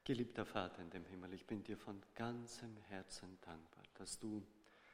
Geliebter Vater in dem Himmel, ich bin dir von ganzem Herzen dankbar, dass du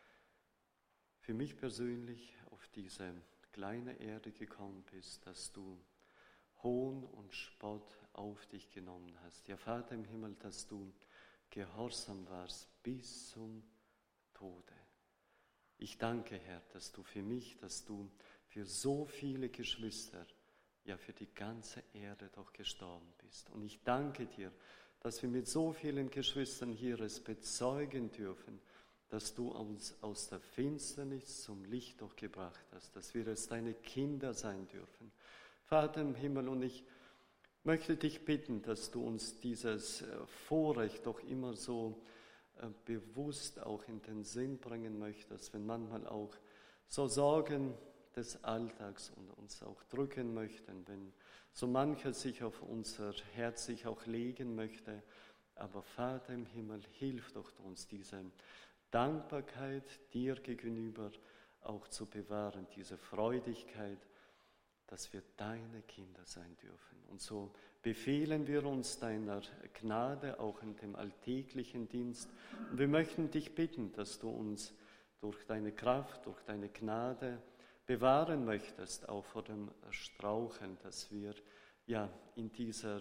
für mich persönlich auf diese kleine Erde gekommen bist, dass du Hohn und Spott auf dich genommen hast. Ja, Vater im Himmel, dass du gehorsam warst bis zum Tode. Ich danke, Herr, dass du für mich, dass du für so viele Geschwister, ja für die ganze Erde doch gestorben bist. Und ich danke dir, dass wir mit so vielen Geschwistern hier es bezeugen dürfen, dass du uns aus der Finsternis zum Licht doch gebracht hast, dass wir es deine Kinder sein dürfen. Vater im Himmel, und ich möchte dich bitten, dass du uns dieses Vorrecht doch immer so bewusst auch in den Sinn bringen möchtest, wenn manchmal auch so Sorgen des Alltags und uns auch drücken möchten, wenn so mancher sich auf unser Herz sich auch legen möchte. Aber Vater im Himmel, hilf doch uns, diese Dankbarkeit dir gegenüber auch zu bewahren, diese Freudigkeit, dass wir deine Kinder sein dürfen. Und so befehlen wir uns deiner Gnade auch in dem alltäglichen Dienst. Und wir möchten dich bitten, dass du uns durch deine Kraft, durch deine Gnade bewahren möchtest, auch vor dem Straucheln, dass wir ja in dieser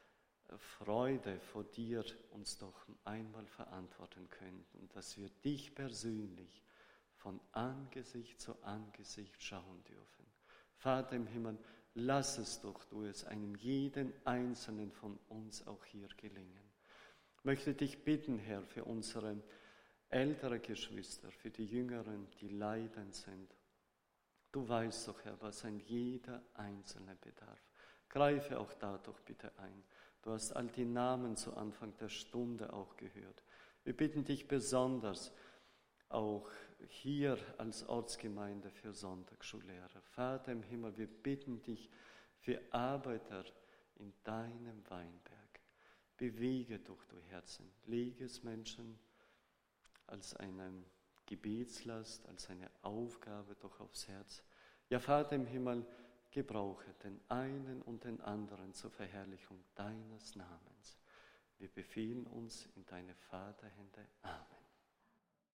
Freude vor dir uns doch einmal verantworten können und dass wir dich persönlich von Angesicht zu Angesicht schauen dürfen. Vater im Himmel, lass es doch du es einem jeden Einzelnen von uns auch hier gelingen. Ich möchte dich bitten, Herr, für unsere ältere Geschwister, für die Jüngeren, die leidend sind. Du weißt doch, Herr, was ein jeder Einzelne bedarf. Greife auch da doch bitte ein. Du hast all die Namen zu Anfang der Stunde auch gehört. Wir bitten dich besonders, auch hier als Ortsgemeinde für Sonntagsschullehrer. Vater im Himmel, wir bitten dich für Arbeiter in deinem Weinberg. Bewege doch du Herzen, lege es Menschen als eine Gebetslast, als eine Aufgabe doch aufs Herz. Ja, Vater im Himmel, gebrauche den einen und den anderen zur Verherrlichung deines Namens. Wir befehlen uns in deine Vaterhände. Amen.